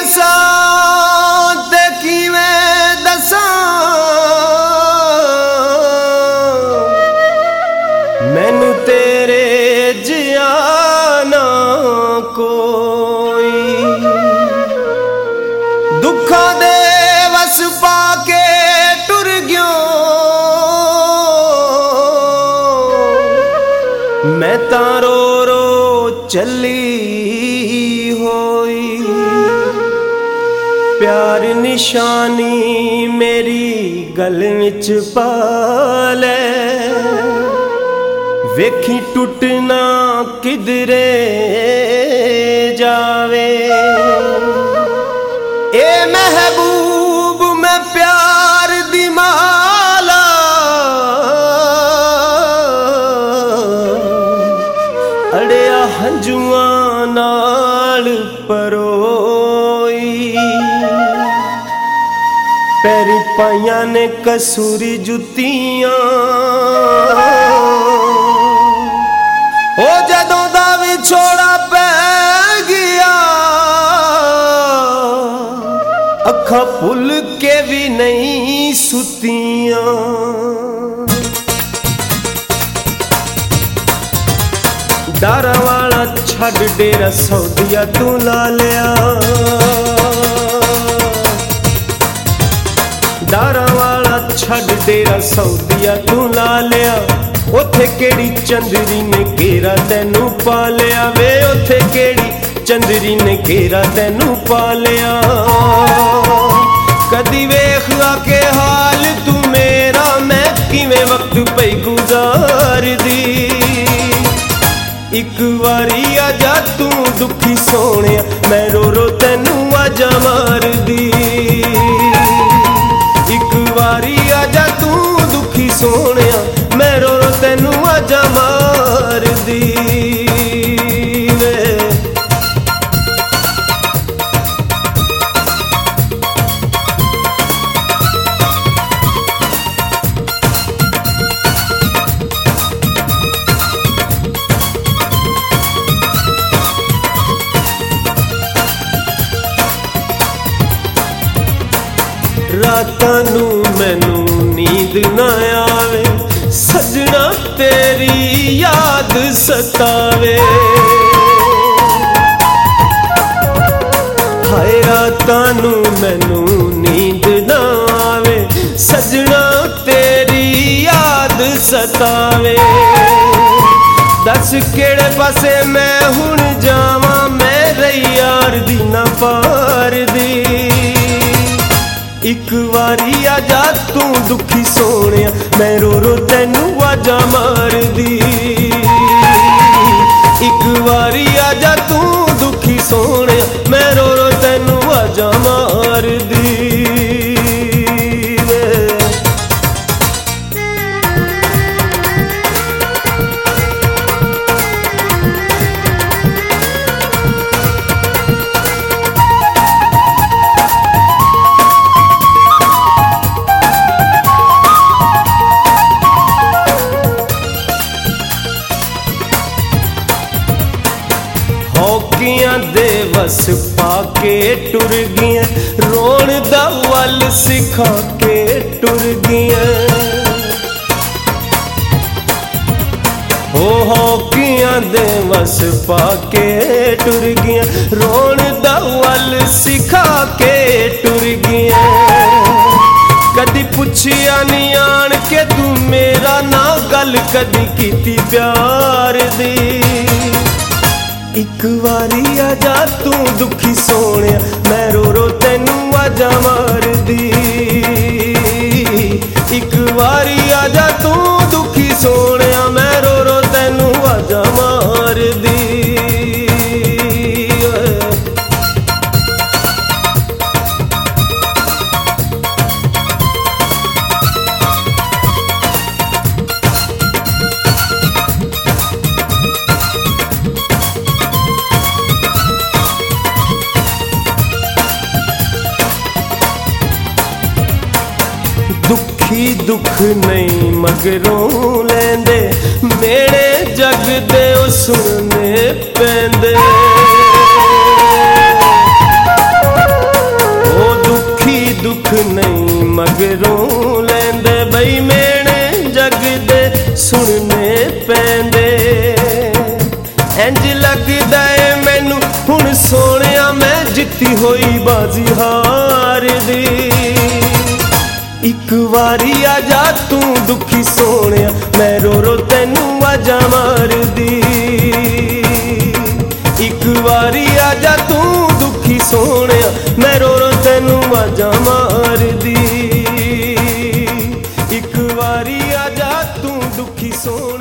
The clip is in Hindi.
दसा ते किवें दसा मैनू तेरे जिया ना कोई दुखा दे वस पाके टुर गयो मैं तारो रो चली होई प्यार निशानी मेरी गल विच पाले वेखी टुटना किधरे जावे ए महबूब मैं प्यार दी माला अड़िया हंजुआं नाल परोई पैरी पाइयां ने कसूरी जुतियां ओ जदों दा विछोड़ा पै गया अखा भुल के भी नहीं सुतियां दारा वाला छड़ डेरा सौदिया तू ला लिया दारा वाला छड़ डेरा सौदिया तू ला लिया उथे केड़ी चंदरी ने घेरा तेनू पा लिया वे उथे केड़ी चंदरी ने घेरा तेनू पा लिया कदी वेख आके हाल तू मेरा मैं किवें वक्त पे गुजार दी एक वारी आजा तू दुखी सोने मैं रो रो तेनू आजा मार दी एक वारी आजा तू दुखी सोने मैं रो रो तेनू आजा मार दी रातां नू मैनू नींद ना आवे सजना तेरी याद सतावे हाय रातां नू मैनू नींद ना आवे सजना तेरी याद सतावे दस केड़े पासे मैं हुण जावां मेरे यार दी ना पार दी एक वारी आजा तू दुखी सोने मैं रो रो तेनू आजा मार दी एक वारी आजा तू दुखी सोने मैं रो रो तेनू आजा मार दी हौकियां दे वस पाके टुर गियां रोण दा वल सिखा के टुर गियां हो हौकियां दे वस पाके टुर गियां रोण दा वल सिखा के टुर गियां कदी पुछिया नी आन के तू मेरा ना गल कदी कीती प्यार दी एक वारी आजा तू दुखी सोने मैं रो रो तेनू आजा मार दी एक वारी आजा तू दुखी सोने मैं रो रो तेनू आजा मार दी दुखी दुख नहीं मगरों लेंदे मेरे जग दे सुनने पेंदे नहीं मगरों लैंदे बई मेने जग दे सुनने पैंदे। इंज लगदा है मैनू हुण सोहणिया मैं जित्ती होई बाजी हार दी। एक वारी आजा तू दुखी सोहणिया मैं रो रो तैनू आजा मार दी। एक वारी आजा तू दुखी सोहणिया मैं रो रो तैनू आजा मार दी। एक वारी आजा तू दुखी सोहणिया